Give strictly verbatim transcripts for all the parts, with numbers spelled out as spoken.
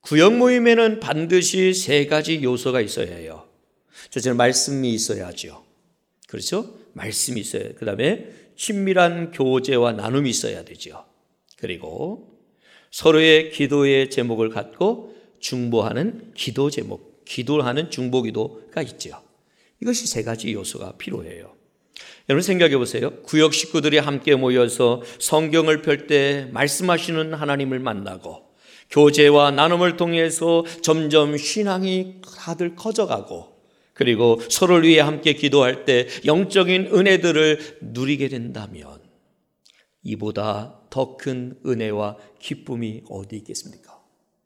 구역 모임에는 반드시 세 가지 요소가 있어야 해요. 첫째는 말씀이 있어야죠. 그렇죠? 말씀이 있어야 해요. 그 다음에 친밀한 교제와 나눔이 있어야 되죠. 그리고 서로의 기도의 제목을 갖고 중보하는 기도 제목, 기도하는 중보기도가 있죠. 이것이 세 가지 요소가 필요해요. 여러분 생각해 보세요. 구역 식구들이 함께 모여서 성경을 펼 때 말씀하시는 하나님을 만나고 교제와 나눔을 통해서 점점 신앙이 다들 커져가고 그리고 서로를 위해 함께 기도할 때 영적인 은혜들을 누리게 된다면 이보다 더 큰 은혜와 기쁨이 어디 있겠습니까?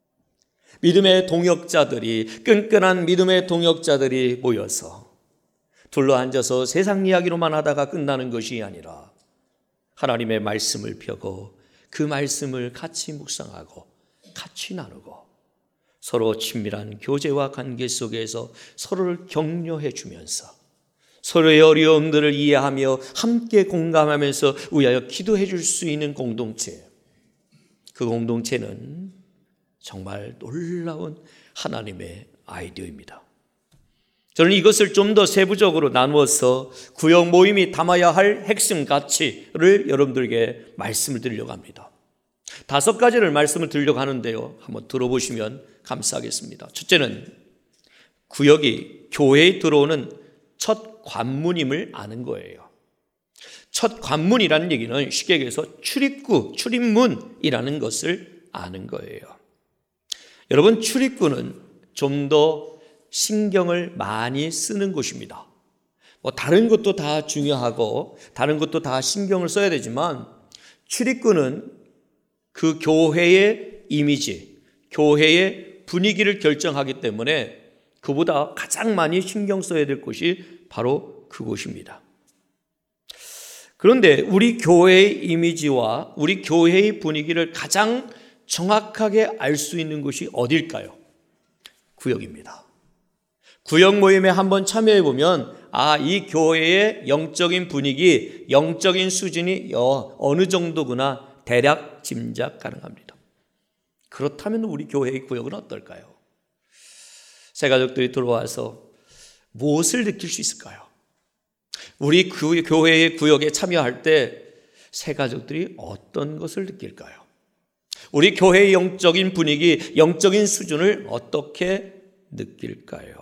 믿음의 동역자들이, 끈끈한 믿음의 동역자들이 모여서 둘러앉아서 세상 이야기로만 하다가 끝나는 것이 아니라 하나님의 말씀을 펴고 그 말씀을 같이 묵상하고 같이 나누고 서로 친밀한 교제와 관계 속에서 서로를 격려해 주면서 서로의 어려움들을 이해하며 함께 공감하면서 위하여 기도해 줄 수 있는 공동체, 그 공동체는 정말 놀라운 하나님의 아이디어입니다. 저는 이것을 좀 더 세부적으로 나누어서 구역 모임이 담아야 할 핵심 가치를 여러분들에게 말씀을 드리려고 합니다. 다섯 가지를 말씀을 드리려고 하는데요. 한번 들어보시면 감사하겠습니다. 첫째는 구역이 교회에 들어오는 첫 관문임을 아는 거예요. 첫 관문이라는 얘기는 쉽게 얘기해서 출입구, 출입문이라는 것을 아는 거예요. 여러분, 출입구는 좀 더 신경을 많이 쓰는 곳입니다. 뭐 다른 것도 다 중요하고 다른 것도 다 신경을 써야 되지만 출입구는 그 교회의 이미지, 교회의 분위기를 결정하기 때문에 그보다 가장 많이 신경 써야 될 곳이 바로 그곳입니다. 그런데 우리 교회의 이미지와 우리 교회의 분위기를 가장 정확하게 알 수 있는 곳이 어딜까요? 구역입니다. 구역 모임에 한번 참여해 보면 아, 이 교회의 영적인 분위기, 영적인 수준이 어느 정도구나 대략 짐작 가능합니다. 그렇다면 우리 교회의 구역은 어떨까요? 새 가족들이 들어와서 무엇을 느낄 수 있을까요? 우리 그 교회의 구역에 참여할 때 새 가족들이 어떤 것을 느낄까요? 우리 교회의 영적인 분위기, 영적인 수준을 어떻게 느낄까요?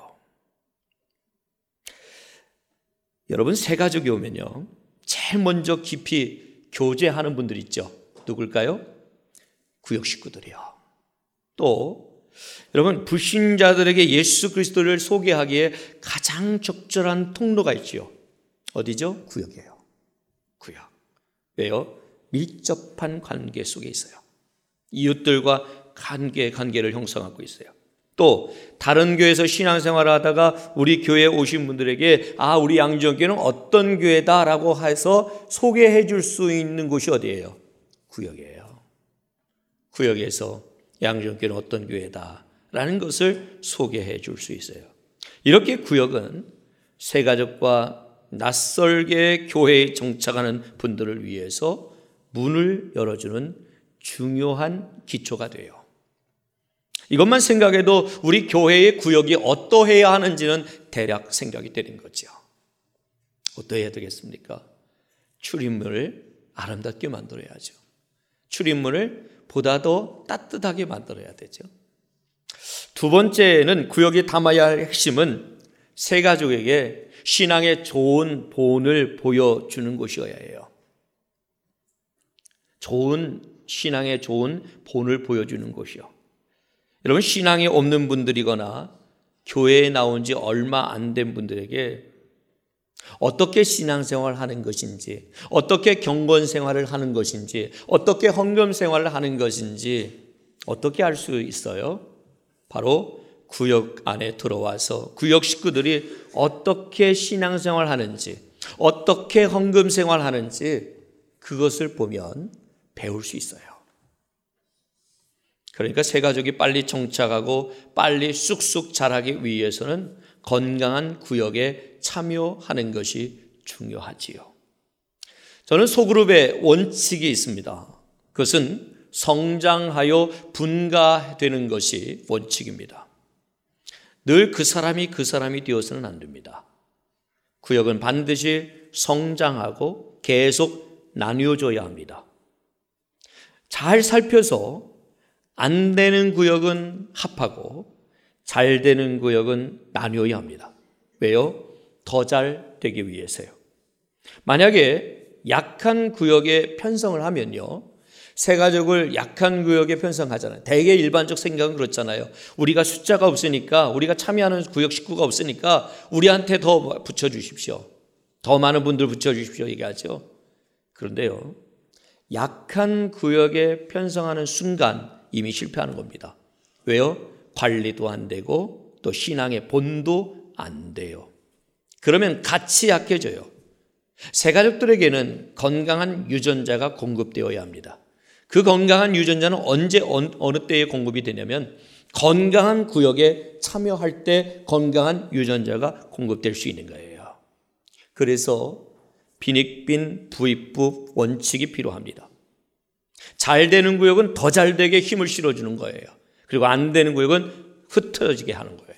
여러분, 새 가족이 오면요, 제일 먼저 깊이 교제하는 분들 있죠. 누굴까요? 구역 식구들이요. 또 여러분, 불신자들에게 예수 그리스도를 소개하기에 가장 적절한 통로가 있지요. 어디죠? 구역이에요. 구역. 왜요? 밀접한 관계 속에 있어요. 이웃들과 관계, 관계를 형성하고 있어요. 또 다른 교회에서 신앙생활을 하다가 우리 교회에 오신 분들에게 아, 우리 양지교회는 어떤 교회다라고 해서 소개해 줄 수 있는 곳이 어디예요? 구역이에요. 구역에서 양지교회는 어떤 교회다라는 것을 소개해 줄 수 있어요. 이렇게 구역은 새 가족과 낯설게 교회에 정착하는 분들을 위해서 문을 열어주는 중요한 기초가 돼요. 이것만 생각해도 우리 교회의 구역이 어떠해야 하는지는 대략 생각이 되는 거죠. 어떠해야 되겠습니까? 출입문을 아름답게 만들어야죠. 출입문을 보다 더 따뜻하게 만들어야 되죠. 두 번째는 구역이 담아야 할 핵심은 새 가족에게 신앙의 좋은 본을 보여주는 곳이어야 해요. 좋은 신앙의 좋은 본을 보여주는 곳이요. 여러분, 신앙이 없는 분들이거나 교회에 나온 지 얼마 안 된 분들에게 어떻게 신앙생활을 하는 것인지, 어떻게 경건생활을 하는 것인지, 어떻게 헌금생활을 하는 것인지 어떻게 알 수 있어요? 바로 구역 안에 들어와서 구역 식구들이 어떻게 신앙생활을 하는지, 어떻게 헌금생활을 하는지 그것을 보면 배울 수 있어요. 그러니까 새 가족이 빨리 정착하고 빨리 쑥쑥 자라기 위해서는 건강한 구역에 참여하는 것이 중요하지요. 저는 소그룹의 원칙이 있습니다. 그것은 성장하여 분가되는 것이 원칙입니다. 늘 그 사람이 그 사람이 되어서는 안 됩니다. 구역은 반드시 성장하고 계속 나뉘어져야 합니다. 잘 살펴서 안 되는 구역은 합하고 잘 되는 구역은 나뉘어야 합니다. 왜요? 더 잘 되기 위해서요. 만약에 약한 구역에 편성을 하면요, 새 가족을 약한 구역에 편성하잖아요. 대개 일반적 생각은 그렇잖아요. 우리가 숫자가 없으니까, 우리가 참여하는 구역 식구가 없으니까 우리한테 더 붙여주십시오. 더 많은 분들 붙여주십시오 얘기하죠. 그런데요, 약한 구역에 편성하는 순간 이미 실패하는 겁니다. 왜요? 관리도 안 되고 또 신앙의 본도 안 돼요. 그러면 같이 약해져요. 새 가족들에게는 건강한 유전자가 공급되어야 합니다. 그 건강한 유전자는 언제 어느 때에 공급이 되냐면 건강한 구역에 참여할 때 건강한 유전자가 공급될 수 있는 거예요. 그래서 빈익빈 부익부 원칙이 필요합니다. 잘 되는 구역은 더 잘 되게 힘을 실어주는 거예요. 그리고 안 되는 구역은 흩어지게 하는 거예요.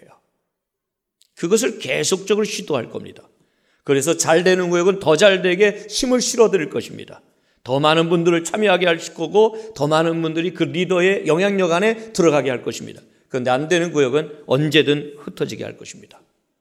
그것을 계속적으로 시도할 겁니다. 그래서 잘 되는 구역은 더 잘 되게 힘을 실어드릴 것입니다. 더 많은 분들을 참여하게 할 거고 더 많은 분들이 그 리더의 영향력 안에 들어가게 할 것입니다. 그런데 안 되는 구역은 언제든 흩어지게 할 것입니다.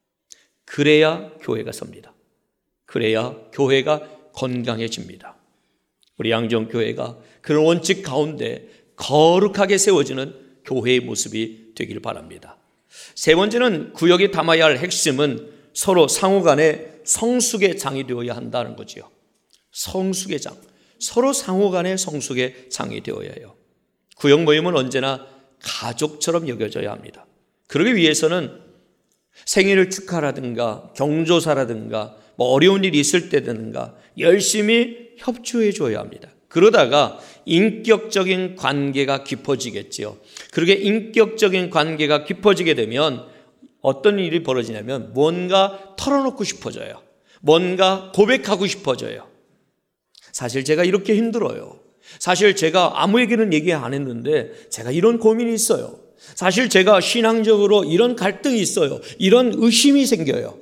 그래야 교회가 섭니다. 그래야 교회가 건강해집니다. 우리 양정교회가 그런 원칙 가운데 거룩하게 세워지는 교회의 모습이 되길 바랍니다. 세 번째는 구역에 담아야 할 핵심은 서로 상호 간에 성숙의 장이 되어야 한다는 거지요. 성숙의 장. 서로 상호 간에 성숙의 장이 되어야 해요. 구역 모임은 언제나 가족처럼 여겨져야 합니다. 그러기 위해서는 생일을 축하라든가 경조사라든가 뭐 어려운 일이 있을 때든가 열심히 협조해 줘야 합니다. 그러다가 인격적인 관계가 깊어지겠지요. 그렇게 인격적인 관계가 깊어지게 되면 어떤 일이 벌어지냐면 뭔가 털어놓고 싶어져요. 뭔가 고백하고 싶어져요. 사실 제가 이렇게 힘들어요. 사실 제가 아무에게는 얘기 안 했는데 제가 이런 고민이 있어요. 사실 제가 신앙적으로 이런 갈등이 있어요. 이런 의심이 생겨요.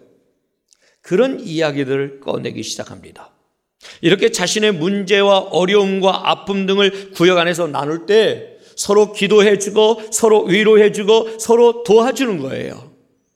그런 이야기들을 꺼내기 시작합니다. 이렇게 자신의 문제와 어려움과 아픔 등을 구역 안에서 나눌 때 서로 기도해주고 서로 위로해주고 서로 도와주는 거예요.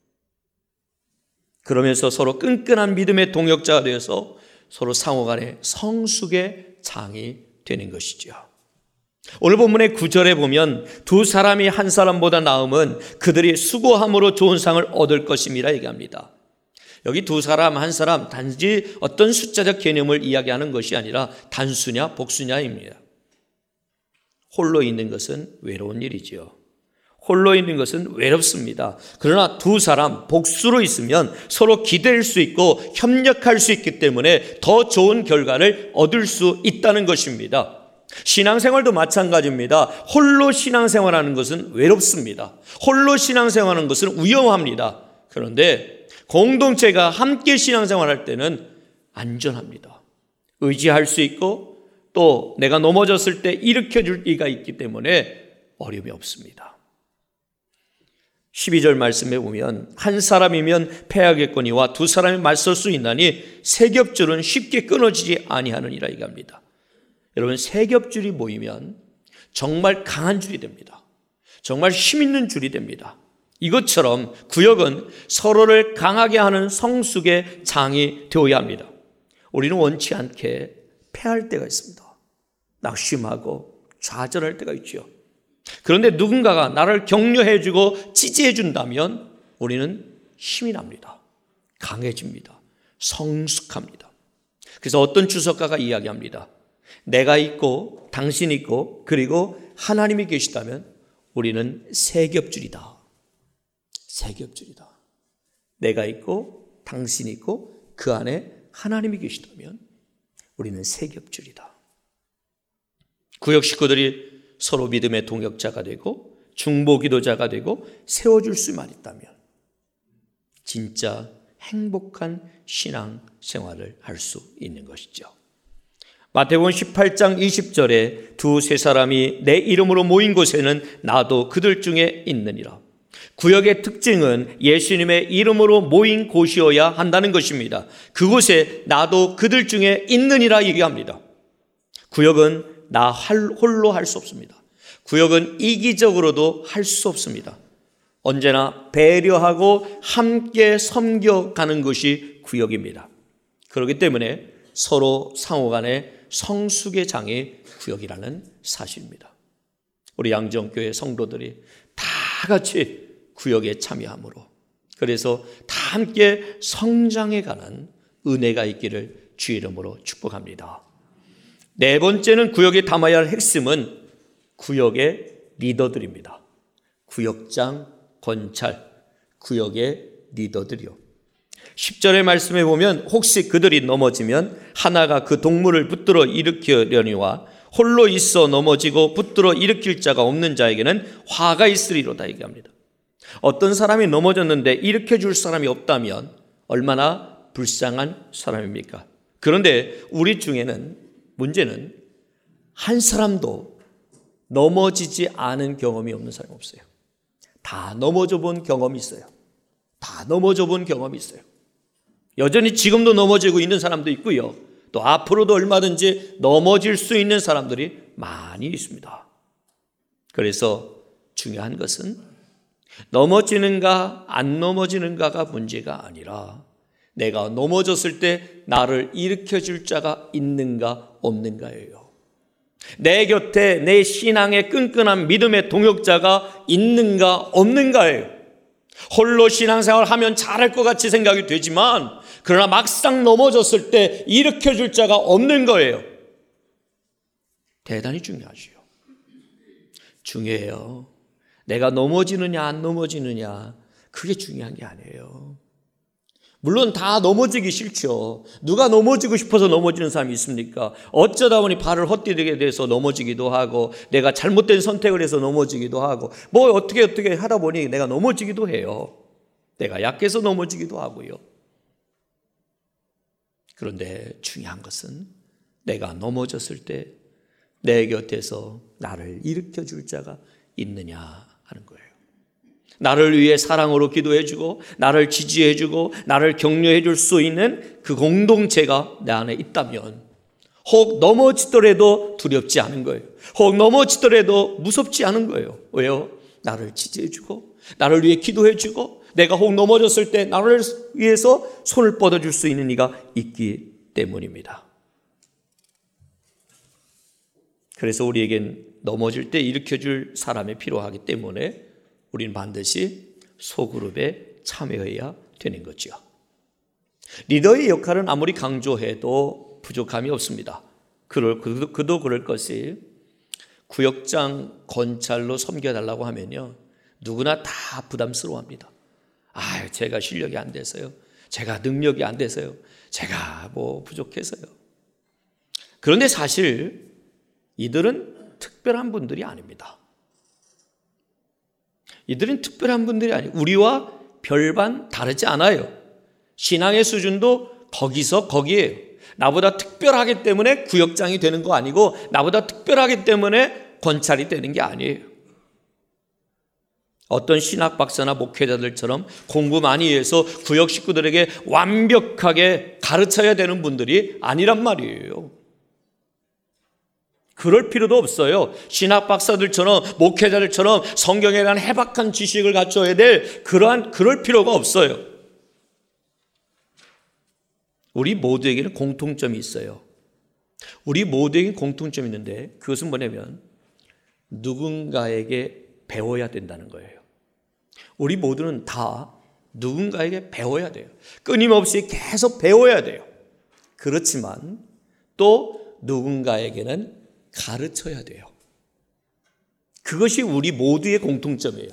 그러면서 서로 끈끈한 믿음의 동역자가 되어서 서로 상호 간에 성숙의 장이 되는 것이죠. 오늘 본문의 구 절에 보면 두 사람이 한 사람보다 나음은 그들이 수고함으로 좋은 상을 얻을 것임이라 얘기합니다. 여기 두 사람, 한 사람 단지 어떤 숫자적 개념을 이야기하는 것이 아니라 단수냐 복수냐입니다. 홀로 있는 것은 외로운 일이지요. 홀로 있는 것은 외롭습니다. 그러나 두 사람 복수로 있으면 서로 기댈 수 있고 협력할 수 있기 때문에 더 좋은 결과를 얻을 수 있다는 것입니다. 신앙생활도 마찬가지입니다. 홀로 신앙생활하는 것은 외롭습니다. 홀로 신앙생활하는 것은 위험합니다. 그런데 공동체가 함께 신앙생활할 때는 안전합니다. 의지할 수 있고 또 내가 넘어졌을 때 일으켜줄 이가 있기 때문에 어려움이 없습니다. 십이 절 말씀에 보면 한 사람이면 패하겠거니와 두 사람이 맞설 수 있나니 세 겹줄은 쉽게 끊어지지 아니하느니라 이겁니다. 여러분, 세 겹줄이 모이면 정말 강한 줄이 됩니다. 정말 힘 있는 줄이 됩니다. 이것처럼 구역은 서로를 강하게 하는 성숙의 장이 되어야 합니다. 우리는 원치 않게 패할 때가 있습니다. 낙심하고 좌절할 때가 있죠. 그런데 누군가가 나를 격려해주고 지지해준다면 우리는 힘이 납니다. 강해집니다. 성숙합니다. 그래서 어떤 주석가가 이야기합니다. 내가 있고 당신이 있고 그리고 하나님이 계시다면 우리는 세 겹줄이다. 세 겹줄이다. 내가 있고 당신이 있고 그 안에 하나님이 계시다면 우리는 세 겹줄이다. 구역 식구들이 서로 믿음의 동역자가 되고 중보기도자가 되고 세워줄 수만 있다면 진짜 행복한 신앙 생활을 할 수 있는 것이죠. 마태복음 십팔 장 이십 절에 두세 사람이 내 이름으로 모인 곳에는 나도 그들 중에 있느니라. 구역의 특징은 예수님의 이름으로 모인 곳이어야 한다는 것입니다. 그곳에 나도 그들 중에 있느니라 얘기합니다. 구역은 나 홀로 할 수 없습니다. 구역은 이기적으로도 할 수 없습니다. 언제나 배려하고 함께 섬겨가는 것이 구역입니다. 그렇기 때문에 서로 상호간의 성숙의 장이 구역이라는 사실입니다. 우리 양정교회 성도들이 다 같이 구역에 참여함으로, 그래서 다 함께 성장해가는 은혜가 있기를 주의 이름으로 축복합니다. 네 번째는 구역에 담아야 할 핵심은 구역의 리더들입니다. 구역장, 권찰, 구역의 리더들이요. 십 절의 말씀에 보면 혹시 그들이 넘어지면 하나가 그 동물을 붙들어 일으키려니와 홀로 있어 넘어지고 붙들어 일으킬 자가 없는 자에게는 화가 있으리로다 얘기합니다. 어떤 사람이 넘어졌는데 일으켜줄 사람이 없다면 얼마나 불쌍한 사람입니까? 그런데 우리 중에는 문제는 한 사람도 넘어지지 않은 경험이 없는 사람이 없어요. 다 넘어져 본 경험이 있어요. 다 넘어져 본 경험이 있어요. 여전히 지금도 넘어지고 있는 사람도 있고요. 또 앞으로도 얼마든지 넘어질 수 있는 사람들이 많이 있습니다. 그래서 중요한 것은 넘어지는가 안 넘어지는가가 문제가 아니라 내가 넘어졌을 때 나를 일으켜줄 자가 있는가 없는가예요. 내 곁에 내 신앙의 끈끈한 믿음의 동역자가 있는가 없는가예요. 홀로 신앙생활을 하면 잘할 것 같이 생각이 되지만 그러나 막상 넘어졌을 때 일으켜줄 자가 없는 거예요. 대단히 중요하지요. 중요해요. 내가 넘어지느냐 안 넘어지느냐 그게 중요한 게 아니에요. 물론 다 넘어지기 싫죠. 누가 넘어지고 싶어서 넘어지는 사람이 있습니까? 어쩌다 보니 발을 헛디디게 돼서 넘어지기도 하고 내가 잘못된 선택을 해서 넘어지기도 하고 뭐 어떻게 어떻게 하다 보니 내가 넘어지기도 해요. 내가 약해서 넘어지기도 하고요. 그런데 중요한 것은 내가 넘어졌을 때 내 곁에서 나를 일으켜줄 자가 있느냐 하는 거예요. 나를 위해 사랑으로 기도해주고 나를 지지해주고 나를 격려해줄 수 있는 그 공동체가 내 안에 있다면 혹 넘어지더라도 두렵지 않은 거예요. 혹 넘어지더라도 무섭지 않은 거예요. 왜요? 나를 지지해주고 나를 위해 기도해주고 내가 혹 넘어졌을 때 나를 위해서 손을 뻗어줄 수 있는 이가 있기 때문입니다. 그래서 우리에겐 넘어질 때 일으켜줄 사람이 필요하기 때문에 우리는 반드시 소그룹에 참여해야 되는 거죠. 리더의 역할은 아무리 강조해도 부족함이 없습니다. 그럴, 그도, 그도 그럴 것이 구역장 권찰로 섬겨달라고 하면요 누구나 다 부담스러워합니다. 아, 제가 실력이 안 돼서요. 제가 능력이 안 돼서요. 제가 뭐 부족해서요. 그런데 사실 이들은 특별한 분들이 아닙니다. 이들은 특별한 분들이 아니에요. 우리와 별반 다르지 않아요. 신앙의 수준도 거기서 거기에요. 나보다 특별하기 때문에 구역장이 되는 거 아니고 나보다 특별하기 때문에 권찰이 되는 게 아니에요. 어떤 신학 박사나 목회자들처럼 공부 많이 해서 구역 식구들에게 완벽하게 가르쳐야 되는 분들이 아니란 말이에요. 그럴 필요도 없어요. 신학 박사들처럼 목회자들처럼 성경에 대한 해박한 지식을 갖춰야 될 그러한 그럴 필요가 없어요. 우리 모두에게는 공통점이 있어요. 우리 모두에게 공통점이 있는데 그것은 뭐냐면 누군가에게 배워야 된다는 거예요. 우리 모두는 다 누군가에게 배워야 돼요. 끊임없이 계속 배워야 돼요. 그렇지만 또 누군가에게는 가르쳐야 돼요. 그것이 우리 모두의 공통점이에요.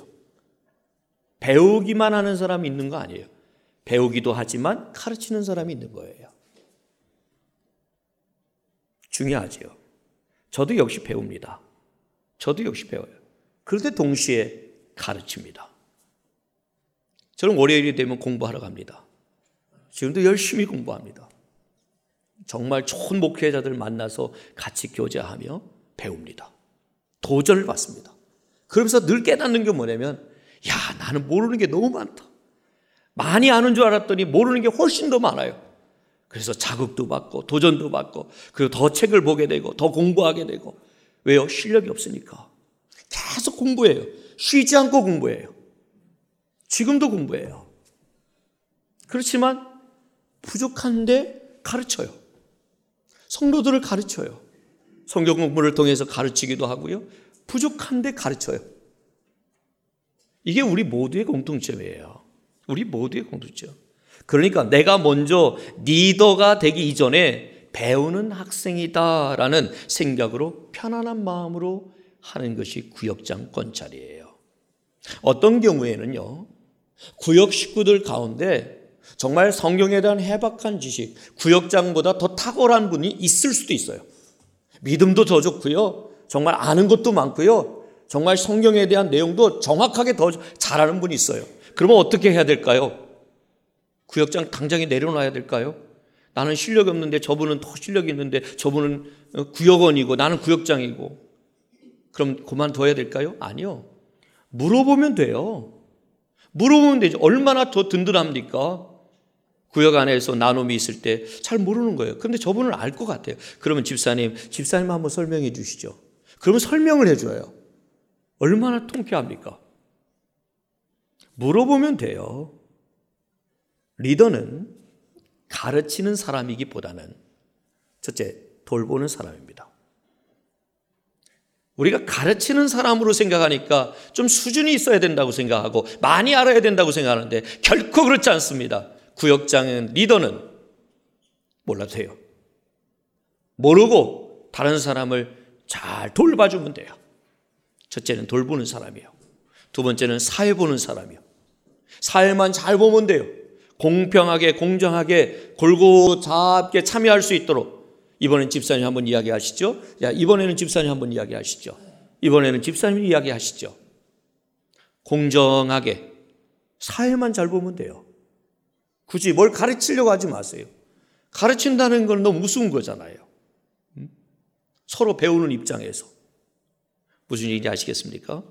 배우기만 하는 사람이 있는 거 아니에요. 배우기도 하지만 가르치는 사람이 있는 거예요. 중요하죠. 저도 역시 배웁니다. 저도 역시 배워요. 그런데 동시에 가르칩니다. 저는 월요일이 되면 공부하러 갑니다. 지금도 열심히 공부합니다. 정말 좋은 목회자들 만나서 같이 교제하며 배웁니다. 도전을 받습니다. 그러면서 늘 깨닫는 게 뭐냐면, 야, 나는 모르는 게 너무 많다. 많이 아는 줄 알았더니 모르는 게 훨씬 더 많아요. 그래서 자극도 받고 도전도 받고, 그리고 더 책을 보게 되고 더 공부하게 되고. 왜요? 실력이 없으니까. 계속 공부해요. 쉬지 않고 공부해요. 지금도 공부해요. 그렇지만 부족한데 가르쳐요. 성도들을 가르쳐요. 성경 공부를 통해서 가르치기도 하고요. 부족한데 가르쳐요. 이게 우리 모두의 공통점이에요. 우리 모두의 공통점. 그러니까 내가 먼저 리더가 되기 이전에 배우는 학생이다라는 생각으로 편안한 마음으로 하는 것이 구역장 권찰이에요. 어떤 경우에는요, 구역 식구들 가운데 정말 성경에 대한 해박한 지식, 구역장보다 더 탁월한 분이 있을 수도 있어요. 믿음도 더 좋고요, 정말 아는 것도 많고요, 정말 성경에 대한 내용도 정확하게 더 잘하는 분이 있어요. 그러면 어떻게 해야 될까요? 구역장 당장에 내려놔야 될까요? 나는 실력이 없는데 저분은 더 실력이 있는데 저분은 구역원이고 나는 구역장이고, 그럼 그만둬야 될까요? 아니요. 물어보면 돼요. 물어보면 되죠. 얼마나 더 든든합니까? 구역 안에서 나눔이 있을 때 잘 모르는 거예요. 그런데 저분은 알 것 같아요. 그러면 집사님, 집사님 한번 설명해 주시죠. 그러면 설명을 해줘요. 얼마나 통쾌합니까? 물어보면 돼요. 리더는 가르치는 사람이기보다는 첫째, 돌보는 사람입니다. 우리가 가르치는 사람으로 생각하니까 좀 수준이 있어야 된다고 생각하고 많이 알아야 된다고 생각하는데 결코 그렇지 않습니다. 구역장은, 리더는 몰라도 돼요. 모르고 다른 사람을 잘 돌봐주면 돼요. 첫째는 돌보는 사람이에요. 두 번째는 사회 보는 사람이에요. 사회만 잘 보면 돼요. 공평하게, 공정하게, 골고잡게 참여할 수 있도록. 이번엔 집사님 한번 이야기하시죠. 야, 이번에는 집사님 한번 이야기하시죠. 이번에는 집사님 이야기하시죠. 공정하게 사회만 잘 보면 돼요. 굳이 뭘 가르치려고 하지 마세요. 가르친다는 건 너무 무서운 거잖아요. 서로 배우는 입장에서. 무슨 얘기인지 아시겠습니까?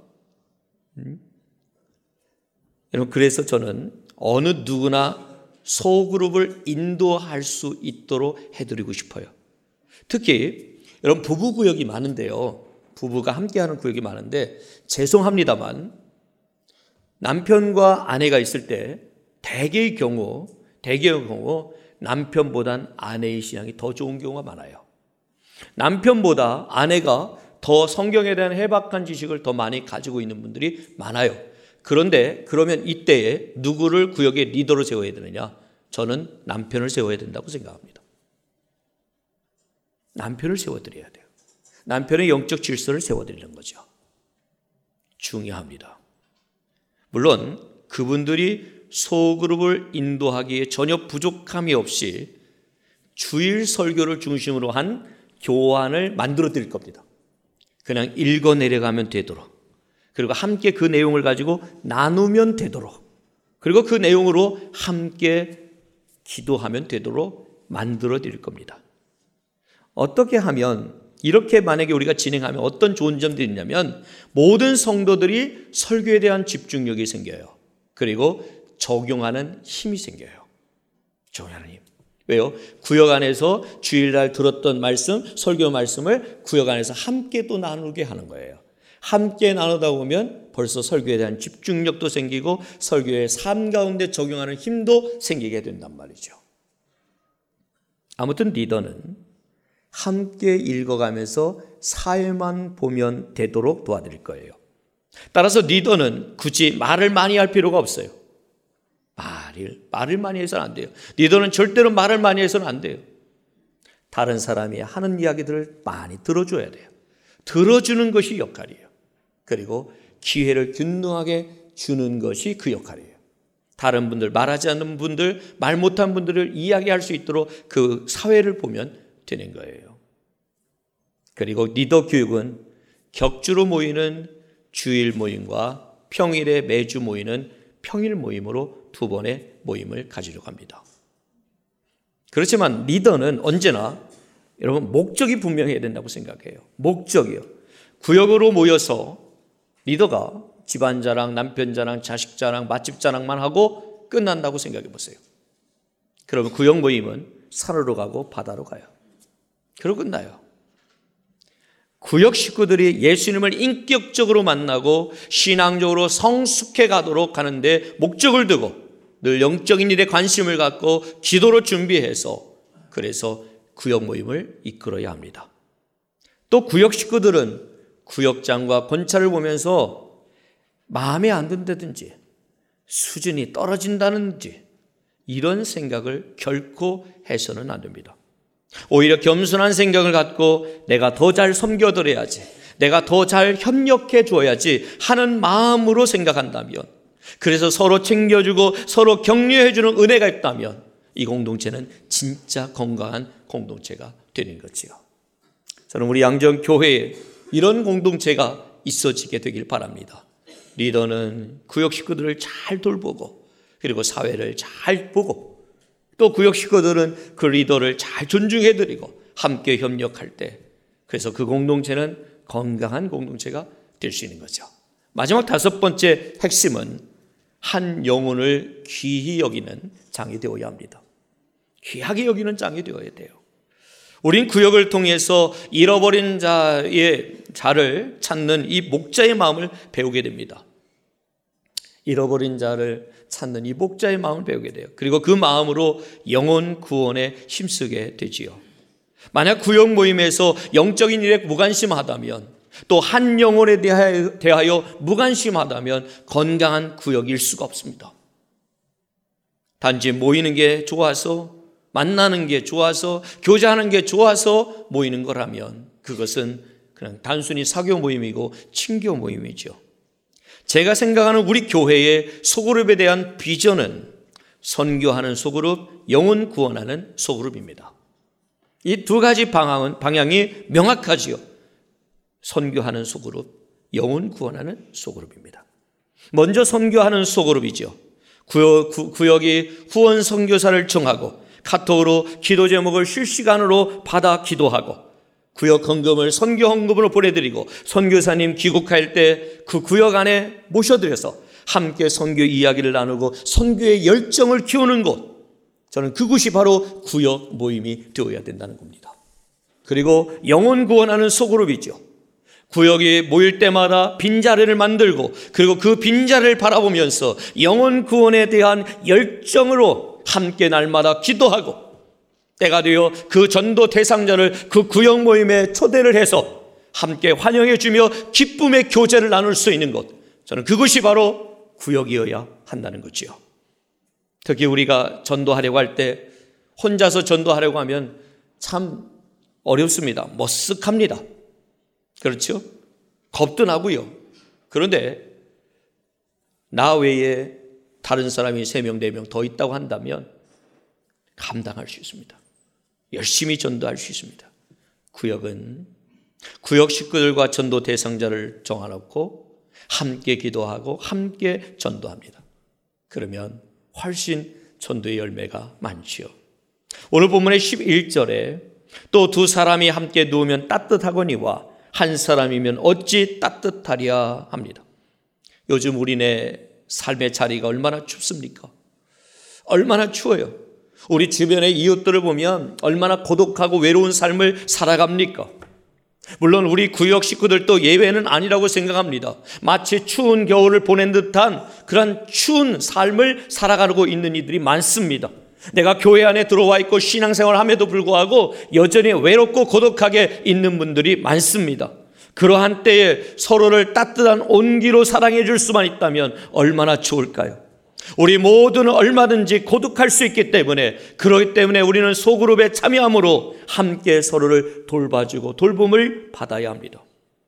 여러분, 그래서 저는 어느 누구나 소그룹을 인도할 수 있도록 해드리고 싶어요. 특히 여러분, 부부 구역이 많은데요, 부부가 함께하는 구역이 많은데 죄송합니다만 남편과 아내가 있을 때 대개의 경우 대개의 경우 남편보단 아내의 신앙이 더 좋은 경우가 많아요. 남편보다 아내가 더 성경에 대한 해박한 지식을 더 많이 가지고 있는 분들이 많아요. 그런데 그러면 이때에 누구를 구역의 리더로 세워야 되느냐? 저는 남편을 세워야 된다고 생각합니다. 남편을 세워드려야 돼요. 남편의 영적 질서를 세워드리는 거죠. 중요합니다. 물론 그분들이 소그룹을 인도하기에 전혀 부족함이 없이 주일 설교를 중심으로 한 교환을 만들어 드릴 겁니다. 그냥 읽어 내려가면 되도록, 그리고 함께 그 내용을 가지고 나누면 되도록, 그리고 그 내용으로 함께 기도하면 되도록 만들어 드릴 겁니다. 어떻게 하면, 이렇게 만약에 우리가 진행하면 어떤 좋은 점들이 있냐면 모든 성도들이 설교에 대한 집중력이 생겨요. 그리고 적용하는 힘이 생겨요. 적용하는 힘. 왜요? 구역 안에서 주일날 들었던 말씀, 설교 말씀을 구역 안에서 함께 또 나누게 하는 거예요. 함께 나누다 보면 벌써 설교에 대한 집중력도 생기고 설교의 삶 가운데 적용하는 힘도 생기게 된단 말이죠. 아무튼 리더는 함께 읽어가면서 사회만 보면 되도록 도와드릴 거예요. 따라서 리더는 굳이 말을 많이 할 필요가 없어요. 말을, 말을 많이 해서는 안 돼요. 리더는 절대로 말을 많이 해서는 안 돼요. 다른 사람이 하는 이야기들을 많이 들어줘야 돼요. 들어주는 것이 역할이에요. 그리고 기회를 균등하게 주는 것이 그 역할이에요. 다른 분들, 말하지 않는 분들, 말 못한 분들을 이야기할 수 있도록 그 사회를 보면 되는 거예요. 그리고 리더 교육은 격주로 모이는 주일 모임과 평일에 매주 모이는 평일 모임으로 두 번의 모임을 가지려고 합니다. 그렇지만 리더는 언제나 여러분 목적이 분명해야 된다고 생각해요. 목적이요. 구역으로 모여서 리더가 집안 자랑, 남편 자랑, 자식 자랑, 맛집 자랑만 하고 끝난다고 생각해 보세요. 그러면 구역 모임은 산으로 가고 바다로 가요. 그러고 끝나요. 구역 식구들이 예수님을 인격적으로 만나고 신앙적으로 성숙해 가도록 하는데 목적을 두고 늘 영적인 일에 관심을 갖고 기도로 준비해서 그래서 구역 모임을 이끌어야 합니다. 또 구역 식구들은 구역장과 권찰을 보면서 마음에 안 든다든지 수준이 떨어진다든지 이런 생각을 결코 해서는 안 됩니다. 오히려 겸손한 생각을 갖고 내가 더 잘 섬겨드려야지, 내가 더 잘 협력해 줘야지 하는 마음으로 생각한다면, 그래서 서로 챙겨주고 서로 격려해 주는 은혜가 있다면 이 공동체는 진짜 건강한 공동체가 되는 거지요. 저는 우리 양정교회에 이런 공동체가 있어지게 되길 바랍니다. 리더는 구역 식구들을 잘 돌보고 그리고 사회를 잘 보고 또 구역 식구들은 그 리더를 잘 존중해드리고 함께 협력할 때 그래서 그 공동체는 건강한 공동체가 될 수 있는 거죠. 마지막 다섯 번째 핵심은 한 영혼을 귀히 여기는 장이 되어야 합니다. 귀하게 여기는 장이 되어야 돼요. 우린 구역을 통해서 잃어버린 자의 자를 찾는 이 목자의 마음을 배우게 됩니다. 잃어버린 자를 찾는 이 목자의 마음을 배우게 돼요. 그리고 그 마음으로 영혼 구원에 힘쓰게 되지요. 만약 구역 모임에서 영적인 일에 무관심하다면 또 한 영혼에 대하여, 대하여 무관심하다면 건강한 구역일 수가 없습니다. 단지 모이는 게 좋아서 만나는 게 좋아서 교제하는 게 좋아서 모이는 거라면 그것은 그냥 단순히 사교 모임이고 친교 모임이죠. 제가 생각하는 우리 교회의 소그룹에 대한 비전은 선교하는 소그룹, 영혼 구원하는 소그룹입니다. 이 두 가지 방향은, 방향이 명확하지요. 선교하는 소그룹, 영혼 구원하는 소그룹입니다. 먼저 선교하는 소그룹이죠. 구역, 구, 구역이 후원 선교사를 정하고 카톡으로 기도 제목을 실시간으로 받아 기도하고 구역 헌금을 선교 헌금으로 보내드리고 선교사님 귀국할 때 그 구역 안에 모셔드려서 함께 선교 이야기를 나누고 선교의 열정을 키우는 곳, 저는 그곳이 바로 구역 모임이 되어야 된다는 겁니다. 그리고 영혼 구원하는 소그룹이죠. 구역이 모일 때마다 빈자리를 만들고 그리고 그 빈자리를 바라보면서 영혼 구원에 대한 열정으로 함께 날마다 기도하고 때가 되어 그 전도 대상자를 그 구역 모임에 초대를 해서 함께 환영해 주며 기쁨의 교제를 나눌 수 있는 것, 저는 그것이 바로 구역이어야 한다는 거지요. 특히 우리가 전도하려고 할 때 혼자서 전도하려고 하면 참 어렵습니다. 머쓱합니다. 그렇죠? 겁도 나고요. 그런데 나 외에 다른 사람이 세 명, 네 명 더 있다고 한다면 감당할 수 있습니다. 열심히 전도할 수 있습니다. 구역은 구역 식구들과 전도 대상자를 정해놓고 함께 기도하고 함께 전도합니다. 그러면 훨씬 전도의 열매가 많지요. 오늘 본문의 십일 절에 또 두 사람이 함께 누우면 따뜻하거니와 한 사람이면 어찌 따뜻하랴 합니다. 요즘 우리네 삶의 자리가 얼마나 춥습니까? 얼마나 추워요. 우리 주변의 이웃들을 보면 얼마나 고독하고 외로운 삶을 살아갑니까? 물론 우리 구역 식구들도 예외는 아니라고 생각합니다. 마치 추운 겨울을 보낸 듯한 그런 추운 삶을 살아가고 있는 이들이 많습니다. 내가 교회 안에 들어와 있고 신앙생활을 함에도 불구하고 여전히 외롭고 고독하게 있는 분들이 많습니다. 그러한 때에 서로를 따뜻한 온기로 사랑해 줄 수만 있다면 얼마나 좋을까요? 우리 모두는 얼마든지 고독할 수 있기 때문에, 그렇기 때문에 우리는 소그룹에 참여함으로 함께 서로를 돌봐주고 돌봄을 받아야 합니다.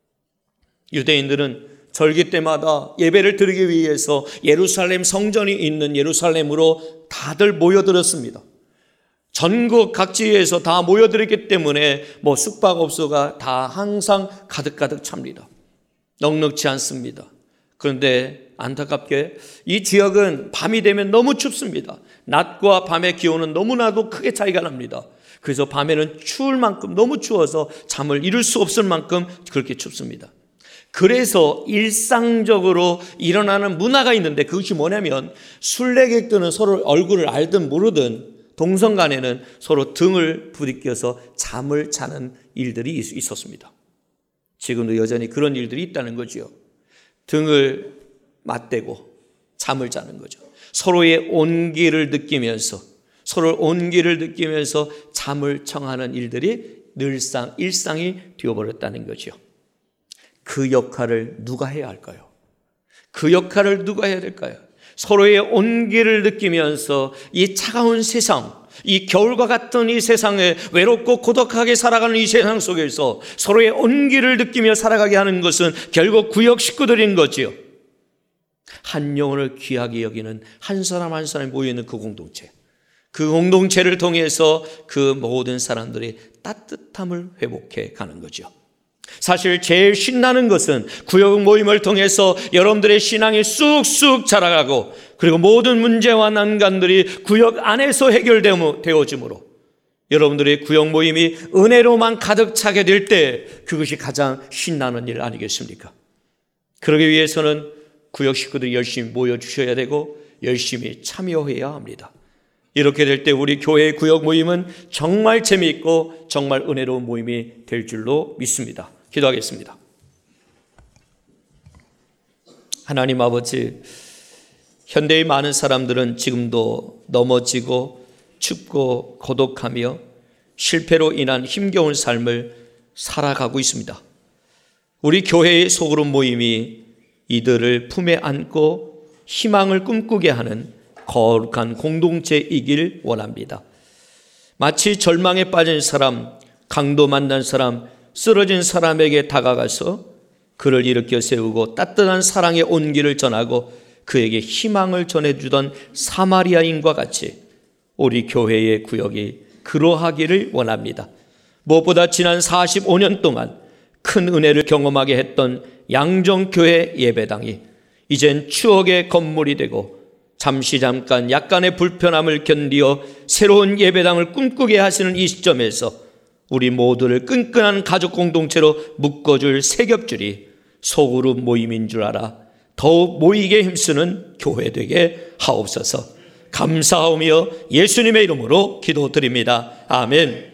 유대인들은 절기 때마다 예배를 드리기 위해서 예루살렘 성전이 있는 예루살렘으로 다들 모여들었습니다. 전국 각지에서 다 모여들었기 때문에 뭐 숙박업소가 다 항상 가득가득 찹니다. 넉넉지 않습니다. 그런데 안타깝게 이 지역은 밤이 되면 너무 춥습니다. 낮과 밤의 기온은 너무나도 크게 차이가 납니다. 그래서 밤에는 추울 만큼, 너무 추워서 잠을 이룰 수 없을 만큼 그렇게 춥습니다. 그래서 일상적으로 일어나는 문화가 있는데, 그것이 뭐냐면 순례객들은 서로 얼굴을 알든 모르든 동성 간에는 서로 등을 부딪혀서 잠을 자는 일들이 있었습니다. 지금도 여전히 그런 일들이 있다는 거죠. 등을 맞대고 잠을 자는 거죠. 서로의 온기를 느끼면서, 서로 온기를 느끼면서 잠을 청하는 일들이 늘상 일상이 되어버렸다는 거죠. 그 역할을 누가 해야 할까요? 그 역할을 누가 해야 될까요? 서로의 온기를 느끼면서 이 차가운 세상, 이 겨울과 같은 이 세상에 외롭고 고독하게 살아가는 이 세상 속에서 서로의 온기를 느끼며 살아가게 하는 것은 결국 구역 식구들인 거지요. 한 영혼을 귀하게 여기는 한 사람 한 사람이 모여있는 그 공동체, 그 공동체를 통해서 그 모든 사람들이 따뜻함을 회복해 가는 거죠. 사실 제일 신나는 것은 구역 모임을 통해서 여러분들의 신앙이 쑥쑥 자라가고, 그리고 모든 문제와 난관들이 구역 안에서 해결되어지므로 여러분들의 구역 모임이 은혜로만 가득 차게 될 때, 그것이 가장 신나는 일 아니겠습니까? 그러기 위해서는 구역 식구들이 열심히 모여주셔야 되고 열심히 참여해야 합니다. 이렇게 될 때 우리 교회의 구역 모임은 정말 재미있고 정말 은혜로운 모임이 될 줄로 믿습니다. 기도하겠습니다. 하나님 아버지, 현대의 많은 사람들은 지금도 넘어지고 춥고 고독하며 실패로 인한 힘겨운 삶을 살아가고 있습니다. 우리 교회의 소그룹 모임이 이들을 품에 안고 희망을 꿈꾸게 하는 거룩한 공동체이길 원합니다. 마치 절망에 빠진 사람, 강도 만난 사람, 쓰러진 사람에게 다가가서 그를 일으켜 세우고 따뜻한 사랑의 온기를 전하고 그에게 희망을 전해주던 사마리아인과 같이 우리 교회의 구역이 그러하기를 원합니다. 무엇보다 지난 사십오 년 동안 큰 은혜를 경험하게 했던 양정교회 예배당이 이젠 추억의 건물이 되고 잠시 잠깐 약간의 불편함을 견디어 새로운 예배당을 꿈꾸게 하시는 이 시점에서 우리 모두를 끈끈한 가족 공동체로 묶어줄 세겹줄이 소그룹 모임인 줄 알아 더욱 모이게 힘쓰는 교회 되게 하옵소서. 감사하며 예수님의 이름으로 기도드립니다. 아멘.